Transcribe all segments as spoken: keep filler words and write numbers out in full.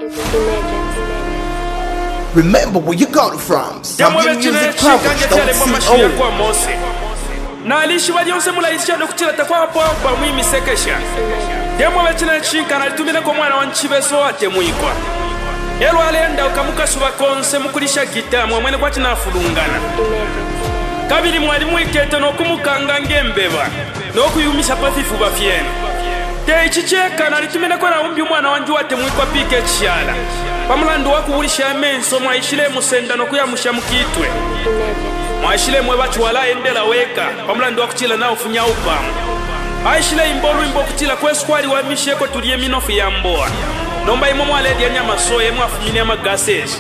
Remember where you got it from. Zambia Music Publish, don't see old. Nalishi walionse mulaisha nokutila takwa hapo hapa mwimi sekesha. Demo wachina chinka nalitumina kwa mwana wanchibeso ate muikwa. Elo alenda ukamuka suwa konse mukulisha gita mwamwene kwa china afulungana. Kabili mwalimu iketo nokumukanga ngembeba. Nokuyumisha pafifu bafienu. Te ichicheka nalitumina kwa na umbi mwana wanju ate muikwa pike chishala. Pamulandu waku ulisha menso mwaishile musenda nokuya mushamukitwe. Mwashile mwe bachu wala endela weka pamulando wakuchila na ufunya upamu aishile imbolu imbo kuchila kwe skwali wa misheko tulie minofu ya mboa nomba imo mwaledi ya nyama soye mwafumini ya magases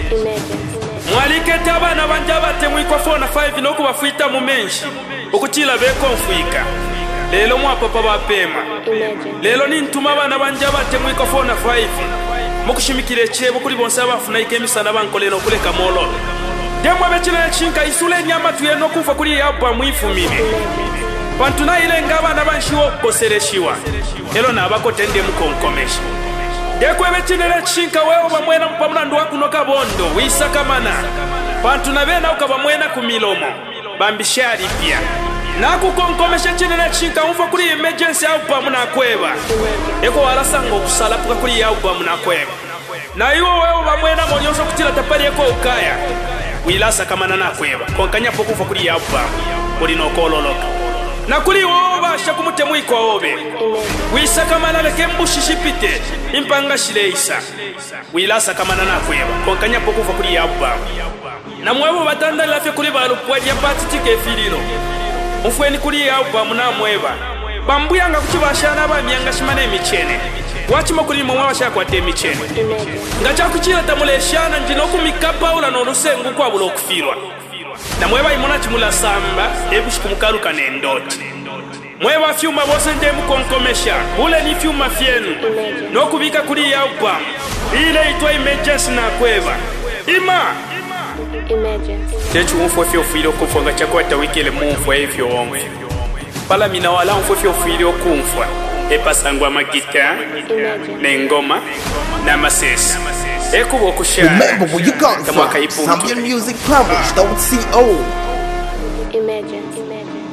mwalike taba na banjaba temu kwa four na five noku wafuita mumenshi ukuchila beko mfuika lelo mwapapa wapema lelo ni ntuma bana banjaba temu kwa four na five mukushimikile chebo kuli bonsa bafuna ikemisa na bankoleno kuleka molo Demo wechina chinka isule nyama tuyeno kufa kuli yabwa mwifumine. Pantuna ile ngaba na banshiwo kosereshiwa. Elo na abako tende mkonkomesha. Dekwe wechina chinka wewe bamwena mpamulando wakunoka bondo wisa kamana. Pantuna bena ukabamwena kumilomo. Bambishari pia. Na kukonkomesha china chinka umfa kuli emergency au pamuna kweba. Eko walasango kusala puka kuli yabwa muna kweba. Na iwo wewe bamwena monyoso kutila tapari eko ukaya. Wilasa kamana na kweba konkanya pokufa kuli yabba kuli nokololoka na kuli woba shakumute mwiko obe wisa kamana leke mbushishipite impanga shileisa wilasa kamana na kweba konkanya pokufa kuli yabba na mwebo batanda lafe kuli balupwaji ya patitike fililo mfweni kuli yabba muna mweba bambuyanga kuchibashana ba myanga shimane michene wachimo kuli mwa shakwate michene ngacha kuchira tamuleshana njinoku mikapa ula no rusengu kwa bulo kufirwa na mweba imona chimula samba ebushikumukaruka nendoti mweba fyuma bose nde mukonkomesha bule ni fyuma fyenu nokubika kuli yaupa ile itwa emergency na kweba ima emergency techu mfo fyo filo kufonga chakwata wikele mumfo evyo omwe pala mina wala mfo fyo filo kumfwa epasangwa magita nengoma na masesi ekubo kushara remember where you got it from. Zambia Music Publish, don't see old. Imagine, imagine.